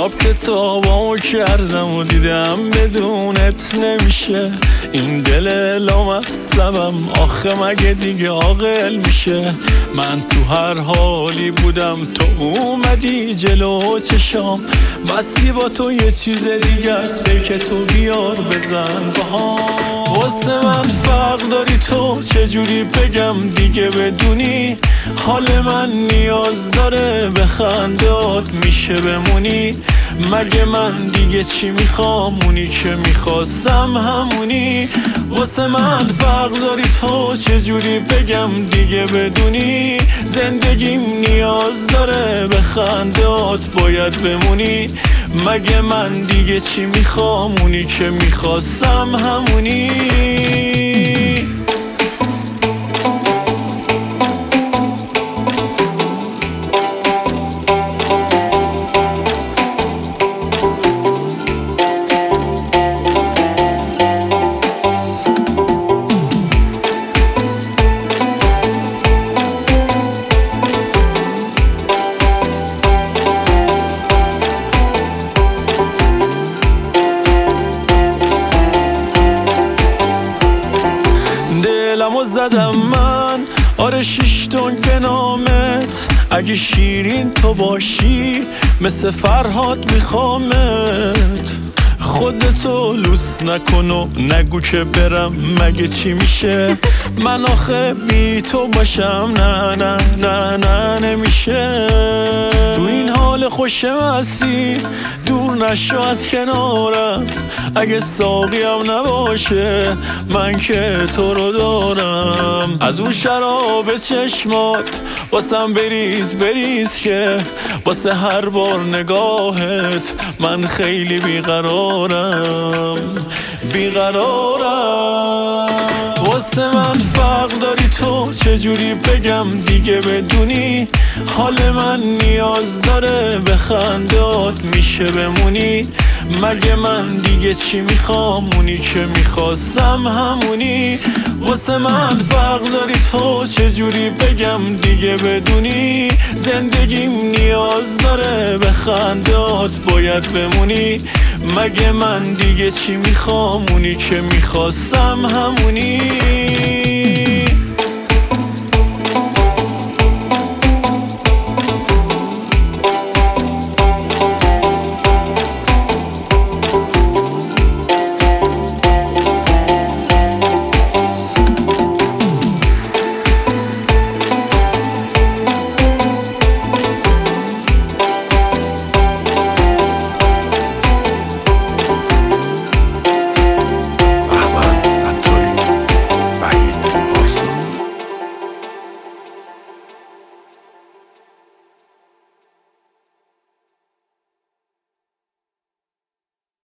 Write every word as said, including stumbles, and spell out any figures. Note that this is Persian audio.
حساب کتابامو کردم و دیدم بدونت نمیشه. این دل لامصبم آخه مگه دیگه عاقل میشه؟ من تو هر حالی بودم تو اومدی جلو چشام، بسی با تو یه چیز دیگه است، پیک تو بیار بزن باهام. واسه من فرق داری تو، چجوری بگم دیگه بدونی حال من نیاز داره به خندات میشه بمونی. مگه من دیگه چی میخوام؟ اونی که میخواستم همونی. واسه من فرق داری تو، چجوری بگم دیگه بدونی زندگیم نیاز داره به خندات باید بمونی. مگه من دیگه چی میخوام؟ اونی که میخواستم همونی. دلمو زدم من، آره شیش تنگ به نامت. اگه شیرین تو باشی مثل فرهاد میخوامت. خودتو لوس نکن و نگو که برم مگه چی میشه؟ من آخه بی تو باشم نه نه نه نه نمیشه. تو این حال خوشم هستی دور نشو از کنارم. اگه ساقیم نباشه من که تو رو دارم. از اون شراب چشمات واسم بریز بریز که واسه هر بار نگاهت من خیلی بیقرارم بیقرارم. واسه من فرق داری تو، چجوری بگم دیگه بدونی حال من نیاز داره به خندات میشه بمونی. مگه من دیگه چی میخوام؟ اونی که میخواستم همونی. واسه من فرق داری تو، چجوری بگم دیگه بدونی زندگیم نیاز داره به خندات باید بمونی. مگه من دیگه چی میخوام؟ اونی که میخواستم همونی.